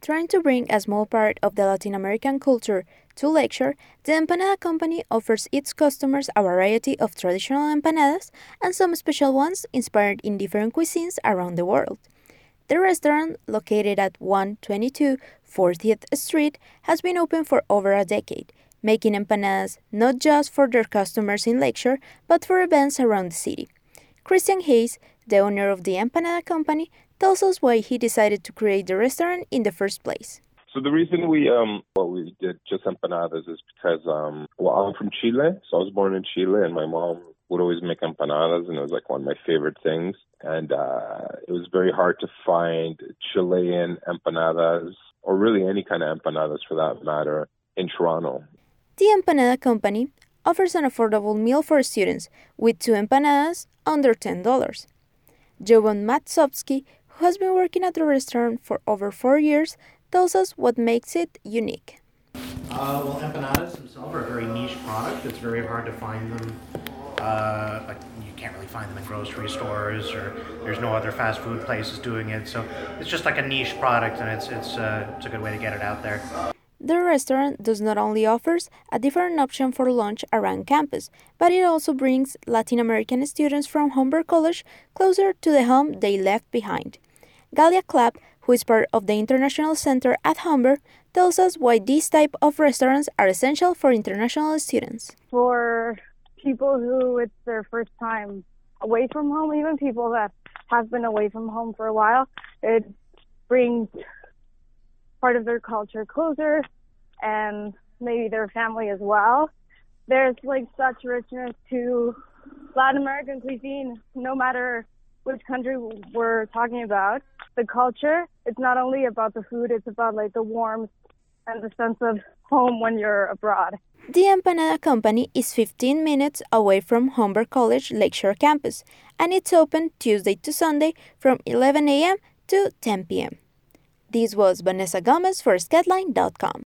Trying to bring a small part of the Latin American culture to Lakeshore, the Empanada Company offers its customers a variety of traditional empanadas and some special ones inspired in different cuisines around the world. The restaurant, located at 122 40th Street, has been open for over a decade, making empanadas not just for their customers in Lakeshore, but for events around the city. Christian Hayes, the owner of the Empanada Company, tells us why he decided to create the restaurant in the first place. So the reason we did just empanadas is because I'm from Chile, so I was born in Chile, and my mom would always make empanadas, and it was like one of my favorite things. And it was very hard to find Chilean empanadas, or really any kind of empanadas for that matter, in Toronto. The Empanada Company offers an affordable meal for students with 2 empanadas under $10. Jovan Matsovsky, who has been working at the restaurant for over 4 years, tells us what makes it unique. Empanadas themselves are a very niche product. It's very hard to find them. You can't really find them in grocery stores, or there's no other fast food places doing it. So it's just like a niche product, and it's a good way to get it out there. The restaurant does not only offers a different option for lunch around campus, but it also brings Latin American students from Humber College closer to the home they left behind. Galia Clapp, who is part of the International Center at Humber, tells us why these type of restaurants are essential for international students. For people who it's their first time away from home, even people that have been away from home for a while, it brings part of their culture closer, and maybe their family as well. There's such richness to Latin American cuisine, no matter which country we're talking about. The culture, it's not only about the food, it's about the warmth and the sense of home when you're abroad. The Empanada Company is 15 minutes away from Humber College Lakeshore campus, and it's open Tuesday to Sunday from 11 a.m. to 10 p.m. This was Vanessa Gomez for Sketline.com.